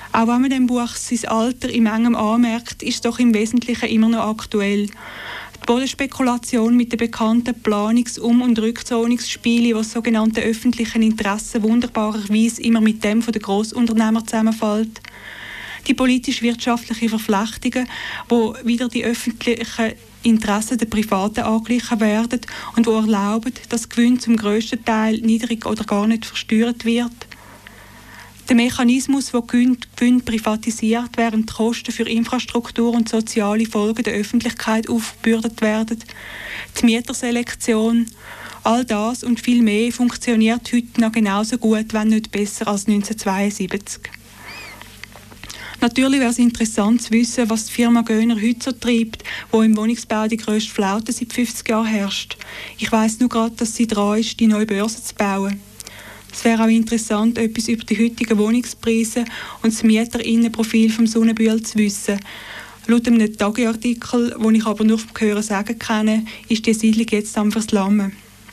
Auch wenn man dem Buch sein Alter in Mengem anmerkt, ist es doch im Wesentlichen immer noch aktuell. Die Bodenspekulation mit den bekannten Planungs-, und Rückzonungsspielen, die das sogenannte öffentlichen Interesse wunderbarerweise immer mit dem der Grossunternehmer zusammenfällt. Die politisch-wirtschaftlichen Verflechtungen, wo wieder die öffentlichen Interessen der Privaten angeglichen werden und die erlauben, dass Gewinn zum grössten Teil niedrig oder gar nicht versteuert wird. Der Mechanismus, wo Gewinn privatisiert, während die Kosten für Infrastruktur und soziale Folgen der Öffentlichkeit aufgebürdet werden. Die Mieterselektion, all das und viel mehr funktioniert heute noch genauso gut, wenn nicht besser als 1972. Natürlich wäre es interessant zu wissen, was die Firma Göner heute so treibt, wo im Wohnungsbau die grösste Flaute seit 50 Jahren herrscht. Ich weiss nur gerade, dass sie dran ist, die neue Börse zu bauen. Es wäre auch interessant, etwas über die heutigen Wohnungspreise und das Mieterinnenprofil vom Sonnenbühl zu wissen. Laut einem Tageartikel, den ich aber nur vom Hören sagen kenne, ist die Siedlung jetzt am Verslammen.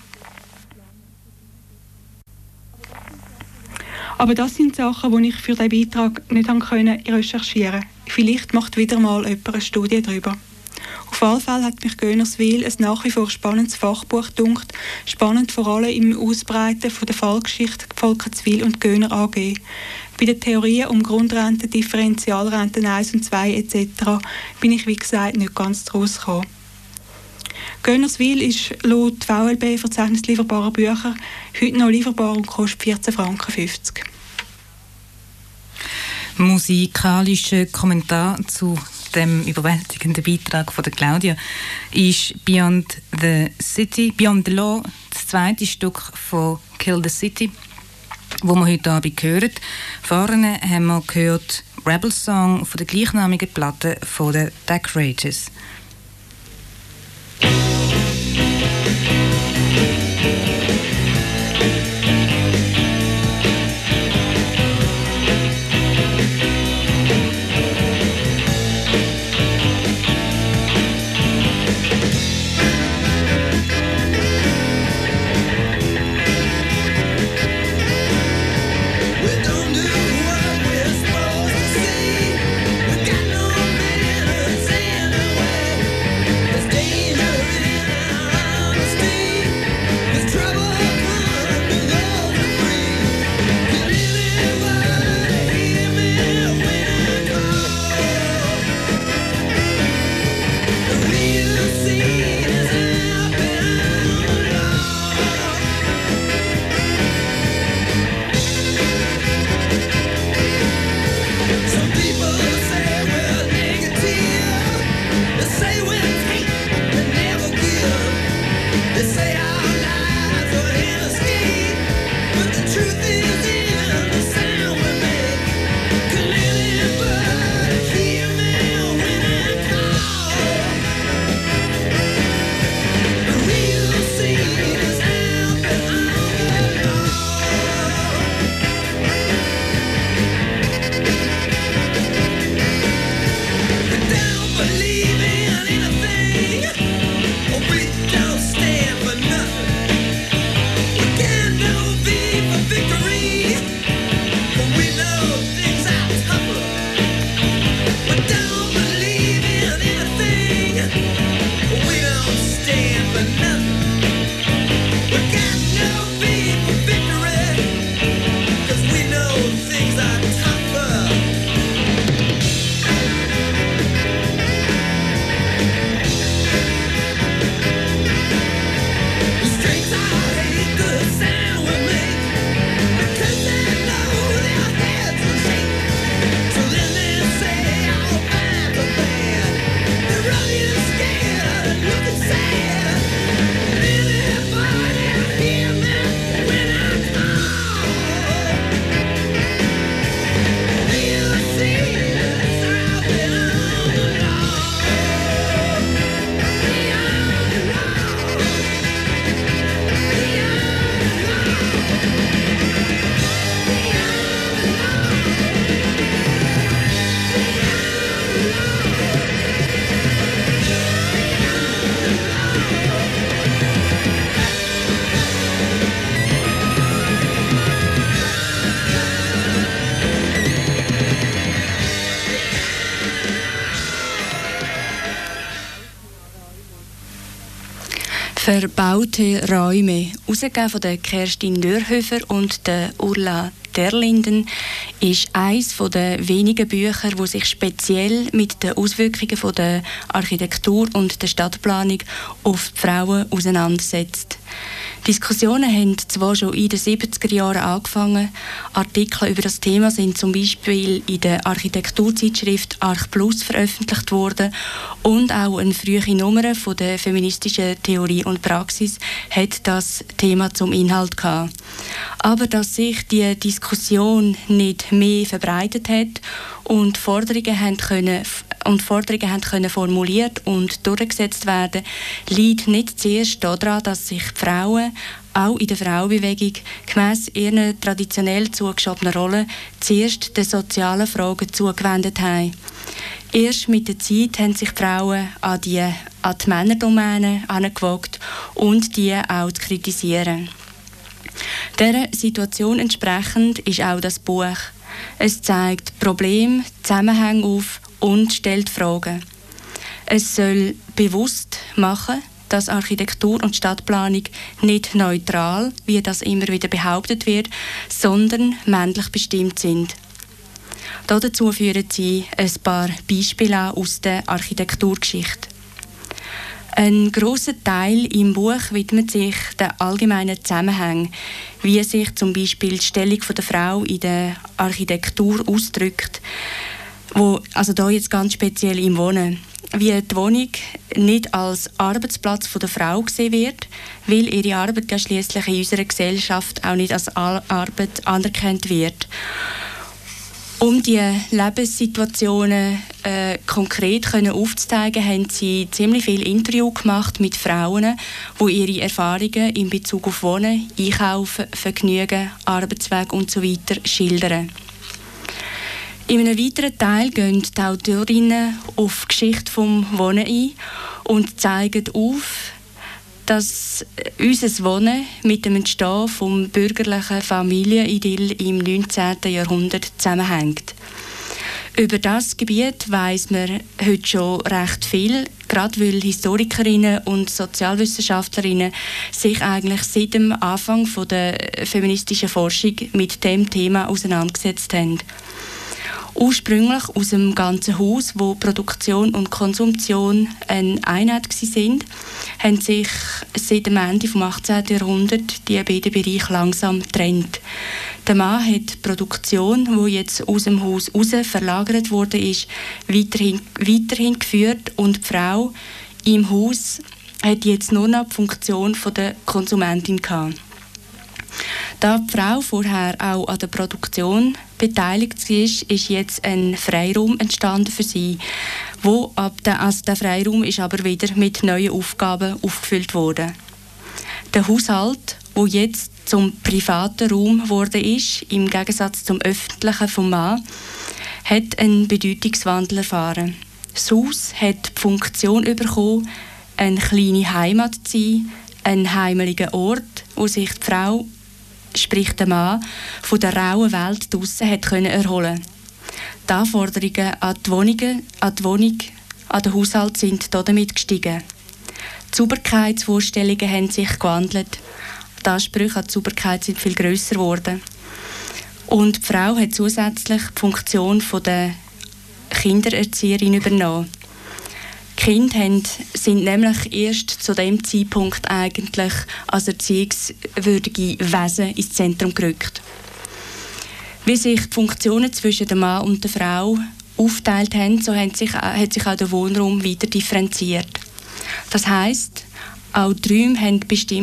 Aber das sind Sachen, die ich für diesen Beitrag nicht recherchieren konnte. Vielleicht macht wieder mal jemand eine Studie darüber. Auf jeden Fall hat mich Gönerswil ein nach wie vor spannendes Fachbuch gedunkt. Spannend vor allem im Ausbreiten von der Fallgeschichte Volkenswil und Göner AG. Bei den Theorien um Grundrenten, Differentialrenten 1 und 2 etc. bin ich, wie gesagt, nicht ganz draus gekommen. Gönerswil ist laut VLB Verzeichnis lieferbarer Bücher heute noch lieferbar und kostet 14,50 Franken. Musikalischer Kommentar zu dem überwältigenden Beitrag von der Claudia ist Beyond the Law, das zweite Stück von Kill the City, wo wir heute Abend hören. Vorne haben wir gehört Rebel Song von der gleichnamigen Platte von den Decorators. Got no manners anyway. Verbaute Räume, herausgegeben von der Kerstin Dörhöfer und der Ulla Derlinden, ist eines der wenigen Bücher, die sich speziell mit den Auswirkungen von der Architektur und der Stadtplanung auf die Frauen auseinandersetzt. Diskussionen haben zwar schon in den 70er Jahren angefangen. Artikel über das Thema sind zum Beispiel in der Architekturzeitschrift Arch Plus veröffentlicht worden und auch eine frühe Nummer von der feministischen Theorie und Praxis hat das Thema zum Inhalt gehabt. Aber dass sich die Diskussion nicht mehr verbreitet hat und Forderungen haben können formuliert und durchgesetzt werden, liegt nicht zuerst daran, dass sich die Frauen auch in der Frauenbewegung gemäss ihren traditionell zugeschobenen Rollen zuerst den sozialen Fragen zugewendet haben. Erst mit der Zeit haben sich die Frauen an die Männerdomäne herangewagt und die auch zu kritisieren. Dieser Situation entsprechend ist auch das Buch. Es zeigt Probleme, Zusammenhänge auf und stellt Fragen. Es soll bewusst machen, dass Architektur und Stadtplanung nicht neutral, wie das immer wieder behauptet wird, sondern männlich bestimmt sind. Dazu führen sie ein paar Beispiele aus der Architekturgeschichte. Ein grosser Teil im Buch widmet sich den allgemeinen Zusammenhängen, wie sich zum Beispiel die Stellung der Frau in der Architektur ausdrückt, also da jetzt ganz speziell im Wohnen. Wie die Wohnung nicht als Arbeitsplatz der Frau gesehen wird, weil ihre Arbeit ja schliesslich in unserer Gesellschaft auch nicht als Arbeit anerkannt wird. Um die Lebenssituationen konkret aufzuzeigen, haben sie ziemlich viele Interviews gemacht mit Frauen, die ihre Erfahrungen in Bezug auf Wohnen, Einkaufen, Vergnügen, Arbeitsweg usw. schildern. In einem weiteren Teil gehen die Autorinnen auf die Geschichte des Wohnen ein und zeigen auf, dass unser Wohnen mit dem Entstehen des bürgerlichen Familienidyll im 19. Jahrhundert zusammenhängt. Über das Gebiet weiss man heute schon recht viel, gerade weil Historikerinnen und Sozialwissenschaftlerinnen sich eigentlich seit dem Anfang der feministischen Forschung mit dem Thema auseinandergesetzt haben. Ursprünglich aus dem ganzen Haus, wo Produktion und Konsumption eine Einheit waren, haben sich seit dem Ende des 18. Jahrhunderts die beiden Bereiche langsam getrennt. Der Mann hat die Produktion, die jetzt aus dem Haus raus verlagert wurde, weiterhin geführt und die Frau im Haus hat jetzt nur noch die Funktion der Konsumentin gehabt. Da die Frau vorher auch an der Produktion beteiligt war, ist jetzt ein Freiraum entstanden für sie. Der Freiraum ist aber wieder mit neuen Aufgaben aufgefüllt worden. Der Haushalt, der jetzt zum privaten Raum geworden ist, im Gegensatz zum öffentlichen vom Mann, hat einen Bedeutungswandel erfahren. Das Haus hat die Funktion bekommen, eine kleine Heimat zu sein, ein heimeliger Ort, wo sich die Frau, sprich der Mann, von der rauen Welt draussen hat erholen. Die Anforderungen an den Haushalt sind damit gestiegen. Die Sauberkeitsvorstellungen haben sich gewandelt. Die Ansprüche an die Sauberkeit sind viel grösser geworden. Und die Frau hat zusätzlich die Funktion der Kindererzieherin übernommen. Die Kinder sind nämlich erst zu dem Zeitpunkt eigentlich als erziehungswürdige Wesen ins Zentrum gerückt. Wie sich die Funktionen zwischen dem Mann und der Frau aufgeteilt haben, so hat sich auch der Wohnraum weiter differenziert. Das heisst, auch den Räumen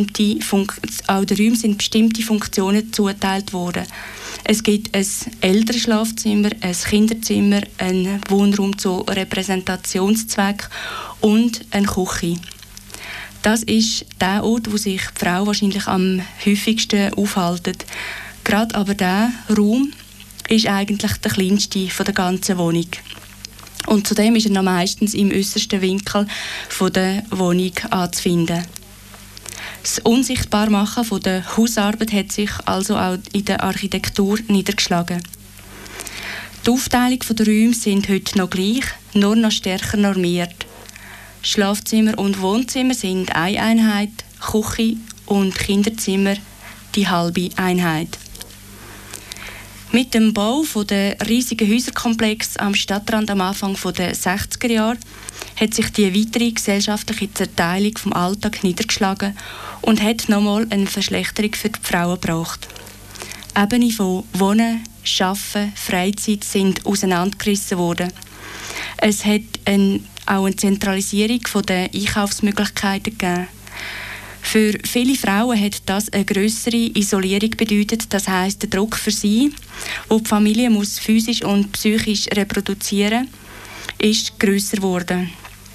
sind bestimmte Funktionen zugeteilt worden. Es gibt ein Elternschlafzimmer, ein Kinderzimmer, einen Wohnraum zu Repräsentationszweck und eine Küche. Das ist der Ort, wo sich die Frau wahrscheinlich am häufigsten aufhält. Gerade aber dieser Raum ist eigentlich der kleinste der ganzen Wohnung. Und zudem ist er noch meistens im äußersten Winkel der Wohnung anzufinden. Das Unsichtbarmachen von der Hausarbeit hat sich also auch in der Architektur niedergeschlagen. Die Aufteilung der Räume sind heute noch gleich, nur noch stärker normiert. Schlafzimmer und Wohnzimmer sind eine Einheit, Küche und Kinderzimmer die halbe Einheit. Mit dem Bau der riesigen Häuserkomplex am Stadtrand am Anfang der 60er Jahre hat sich die weitere gesellschaftliche Zerteilung vom Alltag niedergeschlagen und hat nochmal eine Verschlechterung für die Frauen gebracht. Ebenen von Wohnen, Arbeiten, Freizeit sind auseinandergerissen worden. Es hat auch eine Zentralisierung der Einkaufsmöglichkeiten gegeben. Für viele Frauen hat das eine grössere Isolierung bedeutet, das heisst, der Druck für sie, wo die Familie muss physisch und psychisch reproduzieren, ist grösser geworden.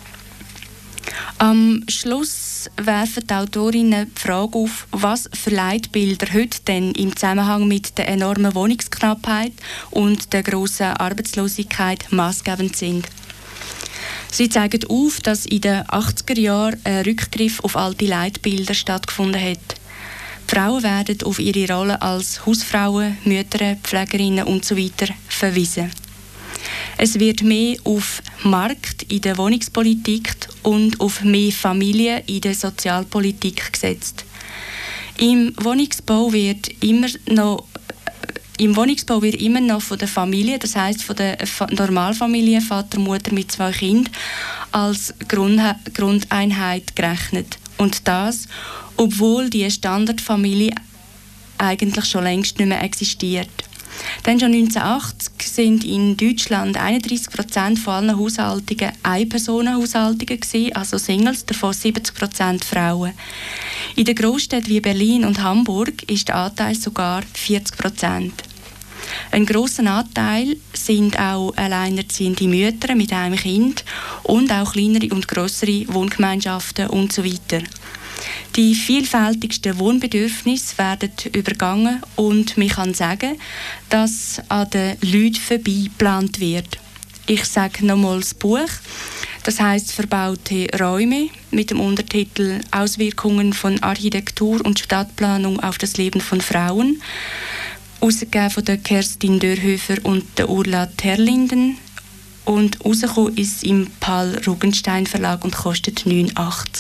Am Schluss werfen die Autorinnen die Frage auf, was für Leitbilder heute denn im Zusammenhang mit der enormen Wohnungsknappheit und der grossen Arbeitslosigkeit maßgebend sind. Sie zeigen auf, dass in den 80er Jahren ein Rückgriff auf alte Leitbilder stattgefunden hat. Die Frauen werden auf ihre Rolle als Hausfrauen, Mütter, Pflegerinnen usw. verwiesen. Es wird mehr auf Markt in der Wohnungspolitik und auf mehr Familien in der Sozialpolitik gesetzt. Im Wohnungsbau wird immer noch von der Familie, das heisst von der Normalfamilie, Vater, Mutter mit 2 Kindern, als Grundeinheit gerechnet. Und das, obwohl die Standardfamilie eigentlich schon längst nicht mehr existiert. Dann schon 1980 sind in Deutschland 31% von allen Haushaltungen Ein-Personen-Haushaltungen gewesen, also Singles, davon 70% Frauen. In den Großstädten wie Berlin und Hamburg ist der Anteil sogar 40%. Ein grosser Anteil sind auch alleinerziehende Mütter mit einem Kind und auch kleinere und grössere Wohngemeinschaften usw. Die vielfältigsten Wohnbedürfnisse werden übergangen und man kann sagen, dass an den Leuten vorbei geplant wird. Ich sage nochmals das Buch, das heisst «Verbaute Räume» mit dem Untertitel «Auswirkungen von Architektur und Stadtplanung auf das Leben von Frauen», ausgegeben von der Kerstin Dörhöfer und der Ursula Terlinden und rausgekommen ist im Paul Rugenstein Verlag und kostet 9,80 €.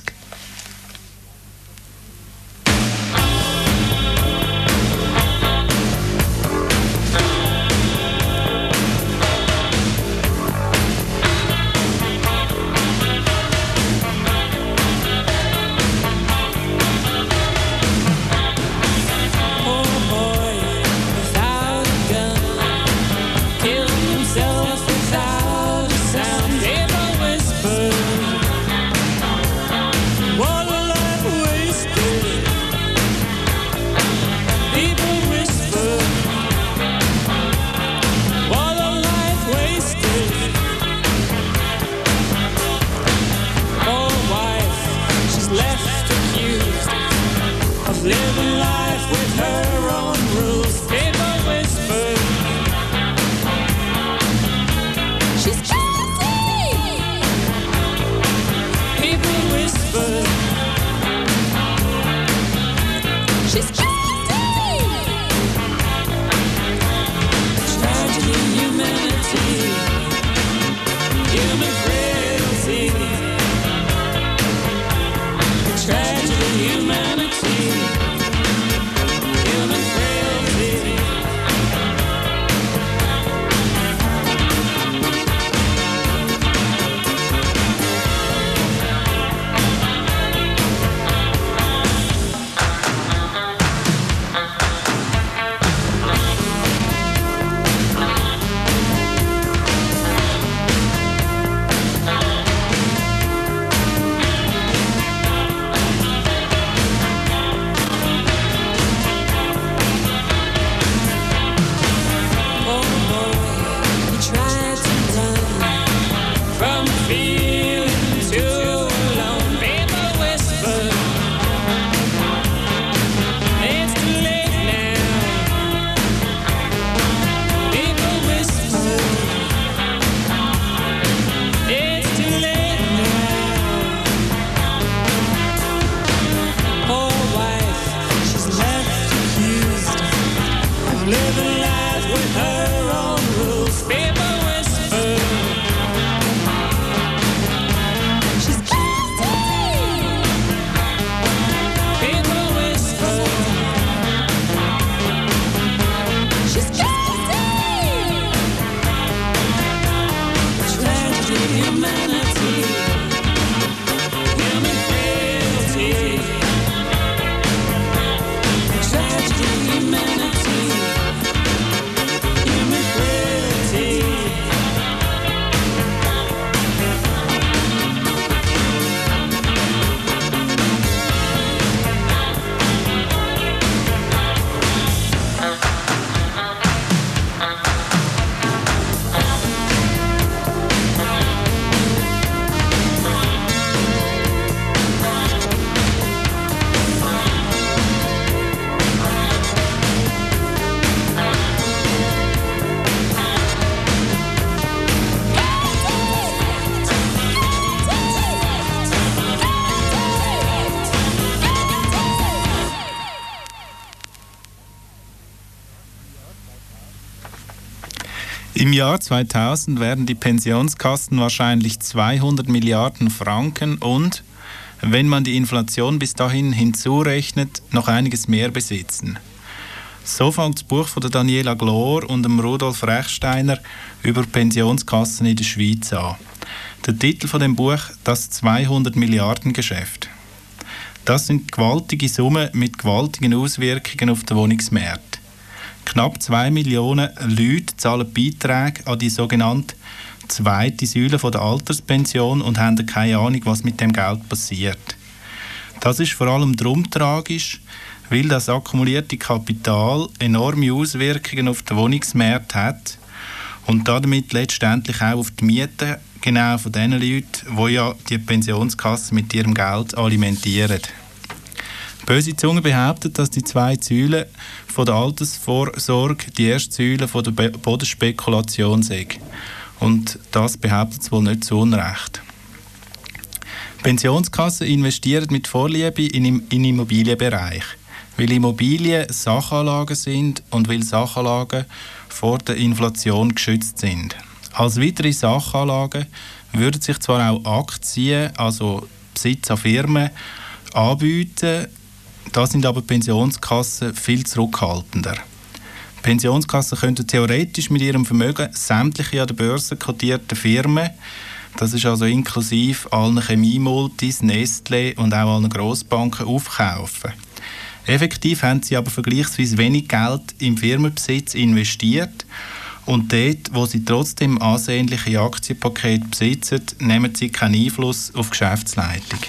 Im Jahr 2000 werden die Pensionskassen wahrscheinlich 200 Milliarden Franken und, wenn man die Inflation bis dahin hinzurechnet, noch einiges mehr besitzen. So fängt das Buch von der Daniela Glor und dem Rudolf Rechsteiner über Pensionskassen in der Schweiz an. Der Titel von dem Buch «Das 200 Milliarden Geschäft». Das sind gewaltige Summen mit gewaltigen Auswirkungen auf den Wohnungsmarkt. Knapp 2 Millionen Leute zahlen Beiträge an die sogenannte zweite Säule der Alterspension und haben keine Ahnung, was mit dem Geld passiert. Das ist vor allem darum tragisch, weil das akkumulierte Kapital enorme Auswirkungen auf den Wohnungsmarkt hat und damit letztendlich auch auf die Mieten genau von den Leuten, die ja die Pensionskasse mit ihrem Geld alimentieren. Böse Zunge behauptet, dass die zwei Säulen von der Altersvorsorge die erste Säule von der Bodenspekulation sind. Und das behauptet es wohl nicht zu Unrecht. Pensionskassen investieren mit Vorliebe im Immobilienbereich, weil Immobilien Sachanlagen sind und weil Sachanlagen vor der Inflation geschützt sind. Als weitere Sachanlagen würden sich zwar auch Aktien, also Besitz an Firmen, anbieten, da sind aber Pensionskassen viel zurückhaltender. Pensionskassen könnten theoretisch mit ihrem Vermögen sämtliche an der Börse kotierten Firmen, das ist also inklusive allen Chemiemultis, Nestlé und auch allen Grossbanken, aufkaufen. Effektiv haben sie aber vergleichsweise wenig Geld im Firmenbesitz investiert und dort, wo sie trotzdem ansehnliche Aktienpakete besitzen, nehmen sie keinen Einfluss auf die Geschäftsleitung.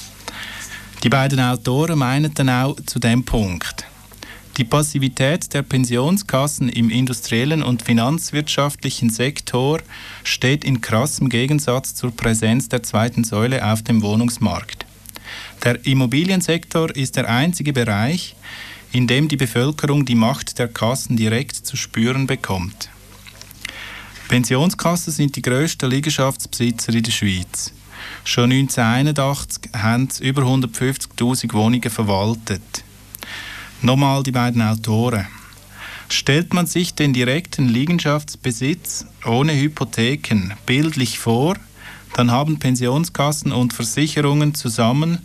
Die beiden Autoren meinen dann auch zu dem Punkt: Die Passivität der Pensionskassen im industriellen und finanzwirtschaftlichen Sektor steht in krassem Gegensatz zur Präsenz der zweiten Säule auf dem Wohnungsmarkt. Der Immobiliensektor ist der einzige Bereich, in dem die Bevölkerung die Macht der Kassen direkt zu spüren bekommt. Pensionskassen sind die grössten Liegenschaftsbesitzer in der Schweiz. Schon 1981 haben sie über 150'000 Wohnungen verwaltet. Nochmal die beiden Autoren. Stellt man sich den direkten Liegenschaftsbesitz ohne Hypotheken bildlich vor, dann haben Pensionskassen und Versicherungen zusammen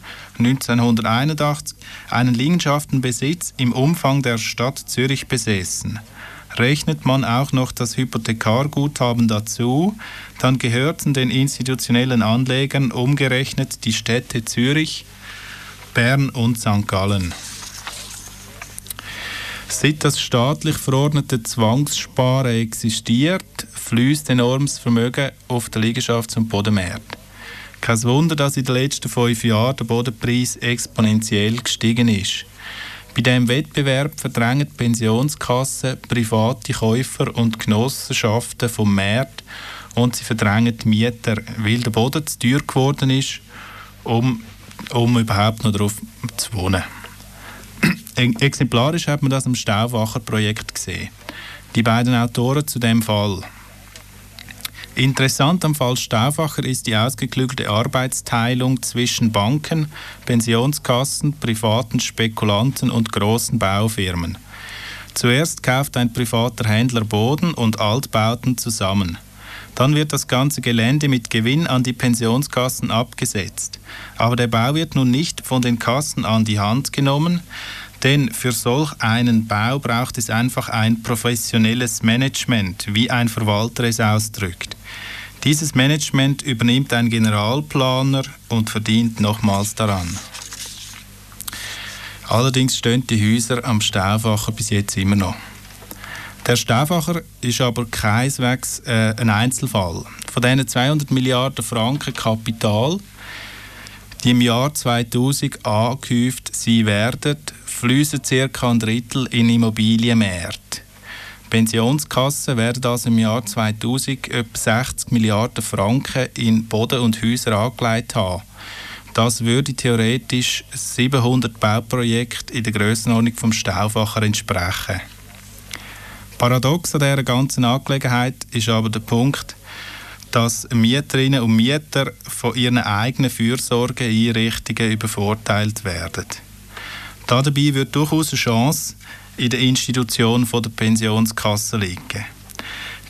1981 einen Liegenschaftenbesitz im Umfang der Stadt Zürich besessen. Rechnet man auch noch das Hypothekarguthaben dazu, dann gehörten den institutionellen Anlegern umgerechnet die Städte Zürich, Bern und St. Gallen. Seit das staatlich verordnete Zwangssparen existiert, fließt enormes Vermögen auf den Liegenschafts- und Bodenmarkt. Kein Wunder, dass in den letzten 5 Jahren der Bodenpreis exponentiell gestiegen ist. Bei diesem Wettbewerb verdrängen Pensionskassen private Käufer und Genossenschaften vom Markt und sie verdrängen die Mieter, weil der Boden zu teuer geworden ist, um überhaupt noch darauf zu wohnen. Exemplarisch hat man das am Stauffacher-Projekt gesehen. Die beiden Autoren zu dem Fall. Interessant am Fall Stauffacher ist die ausgeklügelte Arbeitsteilung zwischen Banken, Pensionskassen, privaten Spekulanten und großen Baufirmen. Zuerst kauft ein privater Händler Boden und Altbauten zusammen. Dann wird das ganze Gelände mit Gewinn an die Pensionskassen abgesetzt. Aber der Bau wird nun nicht von den Kassen an die Hand genommen, denn für solch einen Bau braucht es einfach ein professionelles Management, wie ein Verwalter es ausdrückt. Dieses Management übernimmt ein Generalplaner und verdient nochmals daran. Allerdings stehen die Häuser am Stauffacher bis jetzt immer noch. Der Stauffacher ist aber keineswegs ein Einzelfall. Von diesen 200 Milliarden Franken Kapital, die im Jahr 2000 angehäuft sein werden, fließen ca. ein Drittel in Immobilienmärkte. Pensionskassen werden also im Jahr 2000 etwa 60 Milliarden Franken in Boden und Häuser angelegt haben. Das würde theoretisch 700 Bauprojekte in der Grössenordnung vom Stauffacher entsprechen. Paradox an dieser ganzen Angelegenheit ist aber der Punkt, dass Mieterinnen und Mieter von ihren eigenen Fürsorgeeinrichtungen übervorteilt werden. Dabei wird durchaus eine Chance in der Institution der Pensionskasse liegen.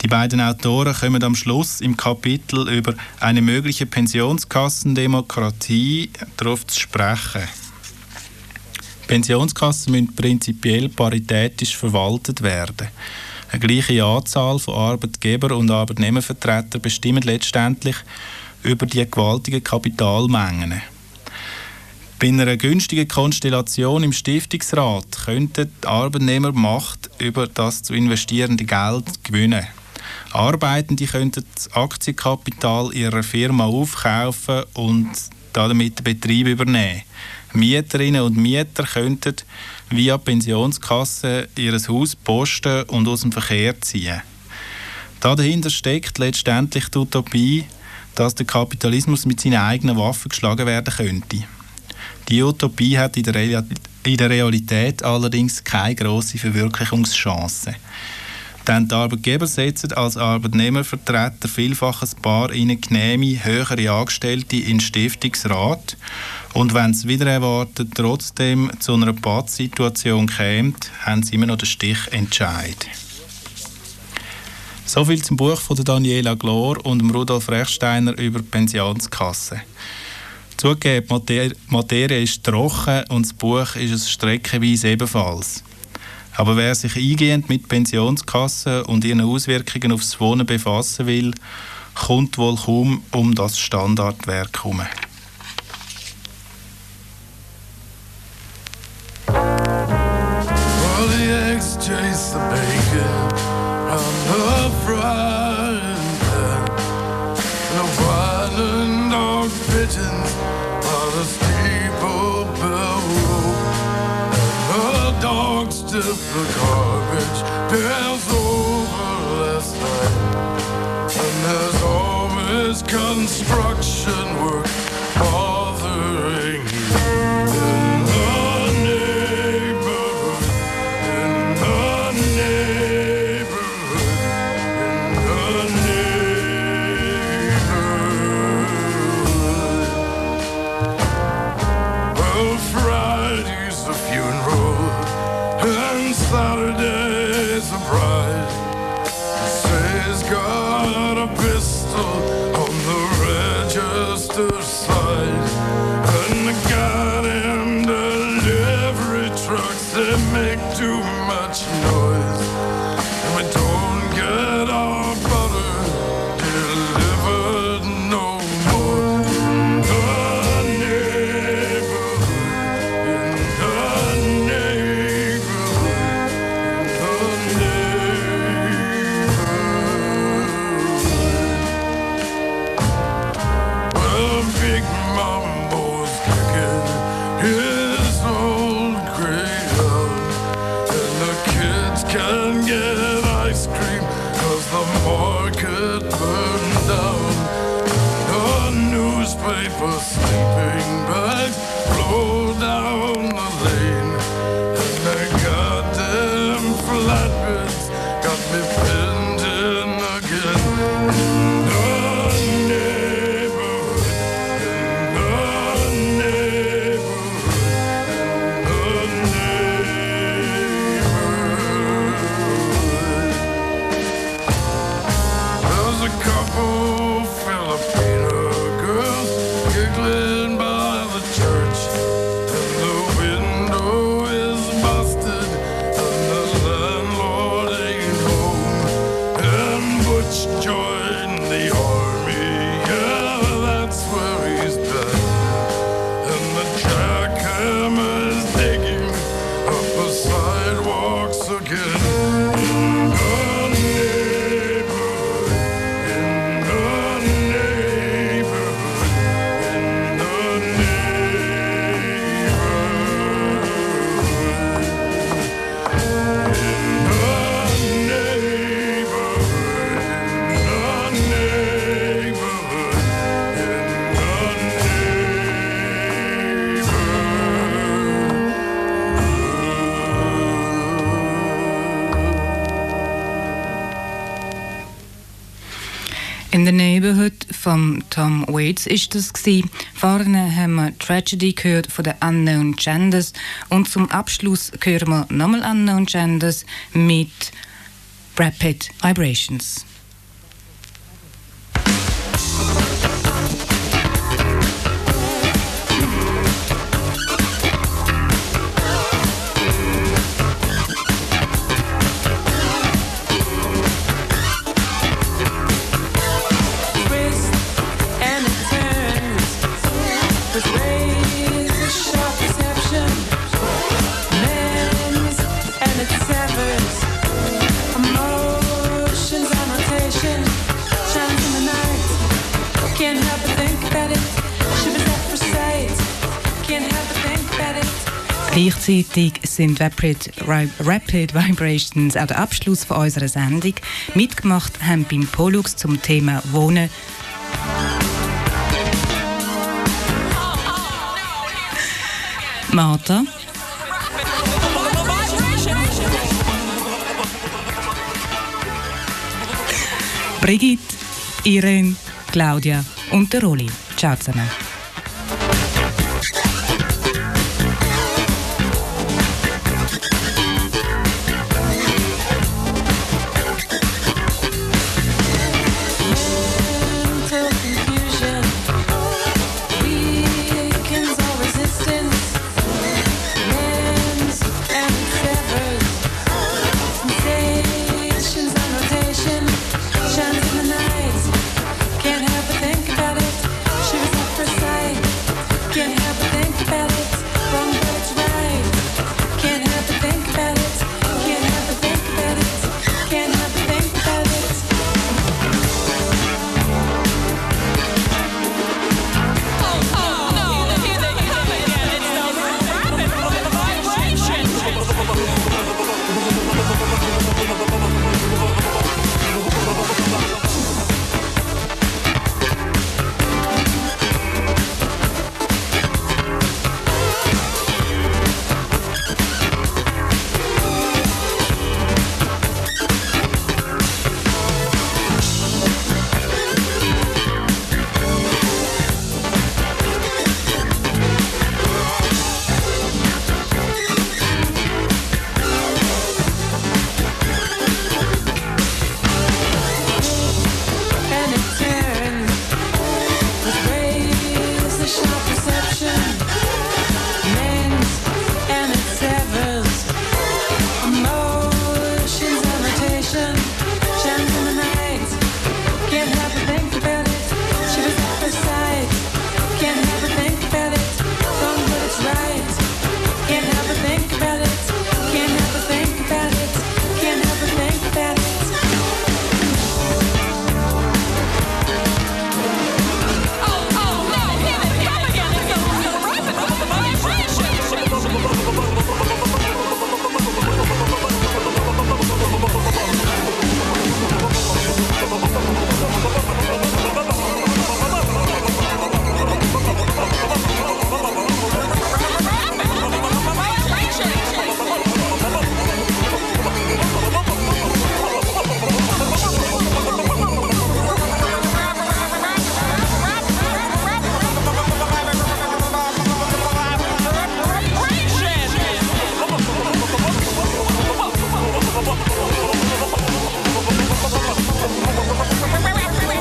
Die beiden Autoren kommen am Schluss im Kapitel über eine mögliche Pensionskassendemokratie darauf zu sprechen. Pensionskassen müssen prinzipiell paritätisch verwaltet werden. Eine gleiche Anzahl von Arbeitgeber- und Arbeitnehmervertretern bestimmt letztendlich über die gewaltigen Kapitalmengen. Bei einer günstigen Konstellation im Stiftungsrat könnten die Arbeitnehmer Macht über das zu investierende Geld gewinnen. Arbeitende könnten das Aktienkapital ihrer Firma aufkaufen und damit den Betrieb übernehmen. Mieterinnen und Mieter könnten via Pensionskasse ihr Haus posten und aus dem Verkehr ziehen. Dahinter steckt letztendlich die Utopie, dass der Kapitalismus mit seinen eigenen Waffen geschlagen werden könnte. Die Utopie hat in der Realität allerdings keine grosse Verwirklichungschance. Denn die Arbeitgeber setzen als Arbeitnehmervertreter vielfach ein paar ihnen genehme, höhere Angestellte in den Stiftungsrat. Und wenn es wieder erwartet trotzdem zu einer Pattsituation käme, haben sie immer noch den Stichentscheid. Soviel zum Buch von Daniela Glor und Rudolf Rechsteiner über Pensionskassen. Zugegeben, die Materie ist trocken und das Buch ist es streckenweise ebenfalls. Aber wer sich eingehend mit Pensionskassen und ihren Auswirkungen aufs Wohnen befassen will, kommt wohl kaum um das Standardwerk herum. Well, the eggs chase the bacon on the frying pan. The whining dog pigeons by the steeple bell rope. The dog stiff the garbage pails over last night. And there's always construction work bothering you. Saturday's a bride. Says got a pistol on the register side. And the goddamn delivery trucks, they make too much noise. And we don't get our butter delivered no more. Sleeping bags blow down the lane, and the goddamn flatbeds got me pinned in again. In the neighborhood, in the neighborhood, in the neighborhood. There's a couple Filipino girls giggling by the church, and the window is busted, and the landlord ain't home. And Butch joined the army, yeah, that's where he's been. And the jackhammer's digging up the sidewalks again. In the Neighborhood von Tom Waits ist das gewesen. Vorne haben wir Tragedy gehört von den Unknown Genders und zum Abschluss hören wir nochmal Unknown Genders mit Rapid Vibrations. Gleichzeitig sind Rapid Vibrations auch der Abschluss von unserer Sendung. Mitgemacht haben beim Pollux zum Thema Wohnen Martha, Brigitte, Irene, Claudia und der Rolli. Ciao zusammen.